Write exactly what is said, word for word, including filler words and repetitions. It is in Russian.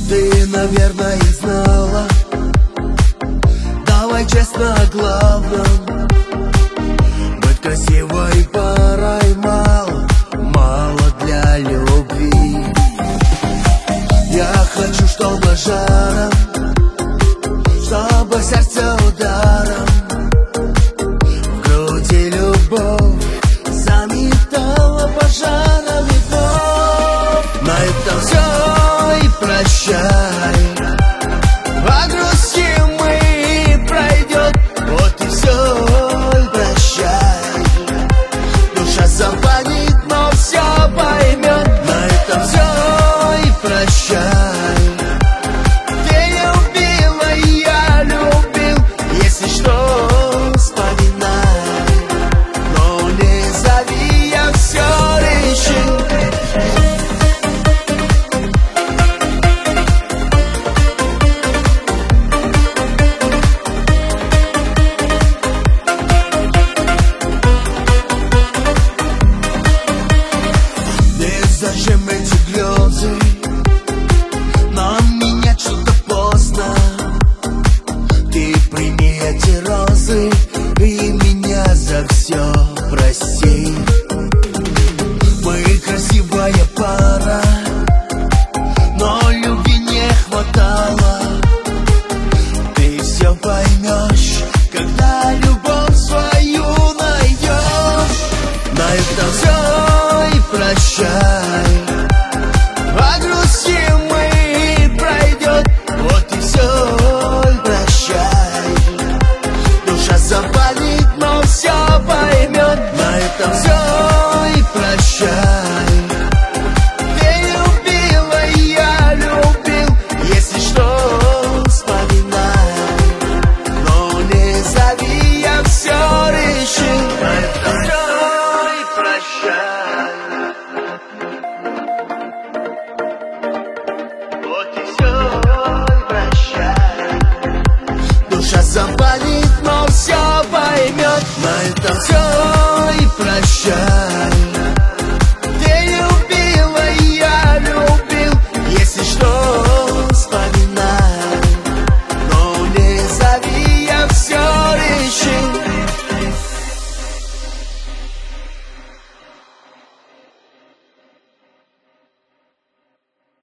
Ты, наверное, знала. Давай честно о главном. Быть красивой порой мало, мало для любви. Я хочу, чтобы жаром, чтобы сердце ударом в груди любовь заметала пожарами вновь. На этом все и прощай. Погрустим мы, и пройдет. Вот и все, и прощай. Душа запалит, но все поймет. На этом все и прощай. Ты любила, и я любил. Если что, вспоминай, но не зови, я все решил. Зачем эти грезы? Нам менять что-то поздно. Ты прими эти розы и меня за все прости. Мы красивая пара, но любви не хватало. Ты все поймешь, когда любовь свою найдешь. На этом все и прощай. Погрустим мы, и пройдет. Вот и все, и прощай. Душа запалит, но все поймет. На этом все и прощай. Ты любила, и я любил. Если что, вспоминай, но не зови, я все решил. На этом все и прощай. Душа запалит, но все поймет. На этом все и прощай.